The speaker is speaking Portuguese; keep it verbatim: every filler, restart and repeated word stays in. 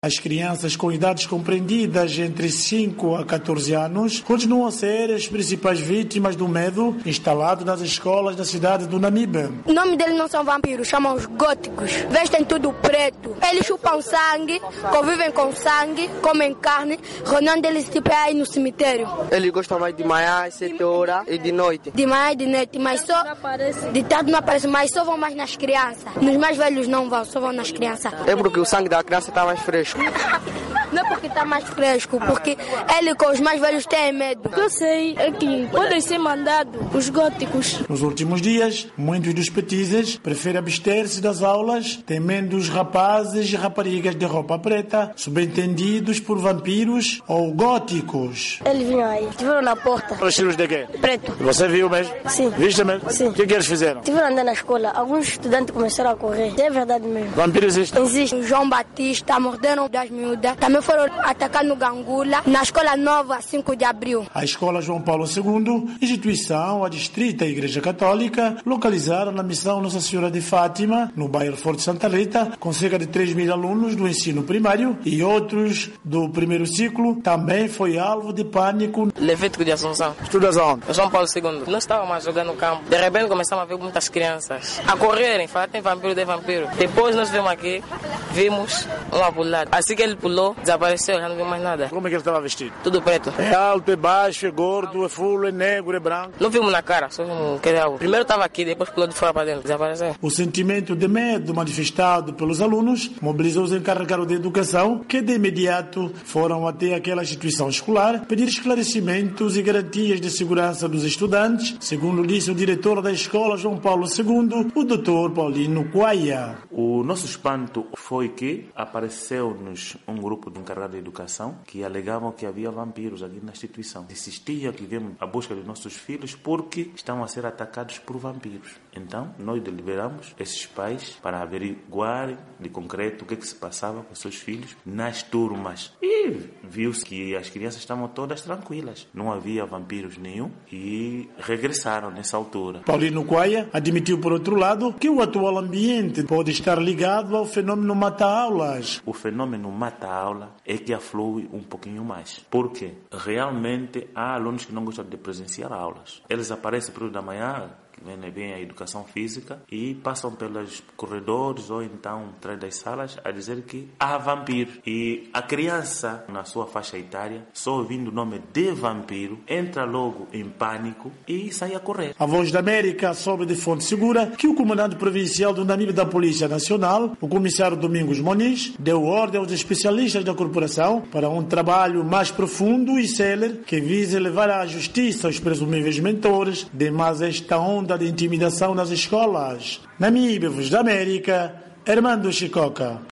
As crianças com idades compreendidas entre cinco a catorze anos continuam a ser as principais vítimas do medo instalado nas escolas da cidade do Namibe. O nome deles não são vampiros, chamam os góticos. Vestem tudo preto. Eles chupam sangue, convivem com sangue, comem carne. Reunião deles tipo é aí no cemitério. Eles gostam mais de manhã, às sete horas e de noite. De manhã e de noite, mas só... De tarde não aparece, mas só vão mais nas crianças. Nos mais velhos não vão, só vão nas crianças. É porque o sangue da criança está mais fresco. Não é porque está mais fresco, porque ele com os mais velhos têm medo. O que eu sei é que podem ser mandados os góticos. Nos últimos dias, muitos dos petizes preferem abster-se das aulas, temendo os rapazes e raparigas de roupa preta, subentendidos por vampiros ou góticos. Eles vinham aí, estiveram na porta. Vestidos de quê? Preto. Você viu mesmo? Sim. Viste mesmo? Sim. O que, que eles fizeram? Estiveram andando na escola, alguns estudantes começaram a correr. É verdade mesmo. Vampiro existe? Existe o João Batista, morderam das miúdas. Também foram atacar no Gangula, na Escola Nova, cinco de abril. A Escola João Paulo segundo, instituição adstrita à Igreja Católica, localizada na Missão Nossa Senhora de Fátima, no bairro Forte Santa Rita, com cerca de três mil alunos do ensino primário e outros do primeiro ciclo, também foi alvo de pânico. Levítico de Assunção. Estudas aonde? João Paulo segundo. Nós estávamos a jogar no campo. De repente começamos a ver muitas crianças a correrem, falar tem vampiro, tem vampiro. Depois nós vimos aqui, vimos um a pular. Assim que ele pulou, desapareceu, já não viu mais nada. Como é que ele estava vestido? Tudo preto. É alto, é baixo, é gordo, é fulo, é negro, é branco. Não vimos na cara, só vimos que era algo. Primeiro estava aqui, depois pulou de fora para dentro, desapareceu. O sentimento de medo manifestado pelos alunos mobilizou os encarregados de educação, que de imediato foram até aquela instituição escolar pedir esclarecimentos e garantias de segurança dos estudantes, segundo disse o diretor da escola João Paulo segundo, o doutor Paulino Coaia. O nosso espanto foi que apareceu-nos um grupo de encarregados de educação que alegavam que havia vampiros aqui na instituição. Insistiam que viemos à busca de nossos filhos porque estão a ser atacados por vampiros. Então, nós deliberamos esses pais para averiguar de concreto o que, é que se passava com seus filhos nas turmas. E viu-se que as crianças estavam todas tranquilas. Não havia vampiros nenhum e regressaram nessa altura. Paulino Coaia admitiu, por outro lado, que o atual ambiente pode estar ligado ao fenômeno mata-aulas. O fenômeno mata-aula é que aflui um pouquinho mais. Porque realmente há alunos que não gostam de presenciar aulas. Eles aparecem período da manhã, vem bem a educação física e passam pelos corredores ou então atrás das salas a dizer que há vampiro. E a criança, na sua faixa etária, só ouvindo o nome de vampiro, entra logo em pânico e sai a correr. A Voz da América soube de fonte segura que o comandante provincial do Namibe da Polícia Nacional, o comissário Domingos Moniz, deu ordem aos especialistas da corporação para um trabalho mais profundo e célere que vise levar à justiça os presumíveis mentores de mais esta onda de intimidação nas escolas. Namibe, Voz da América, Armando Chicoca.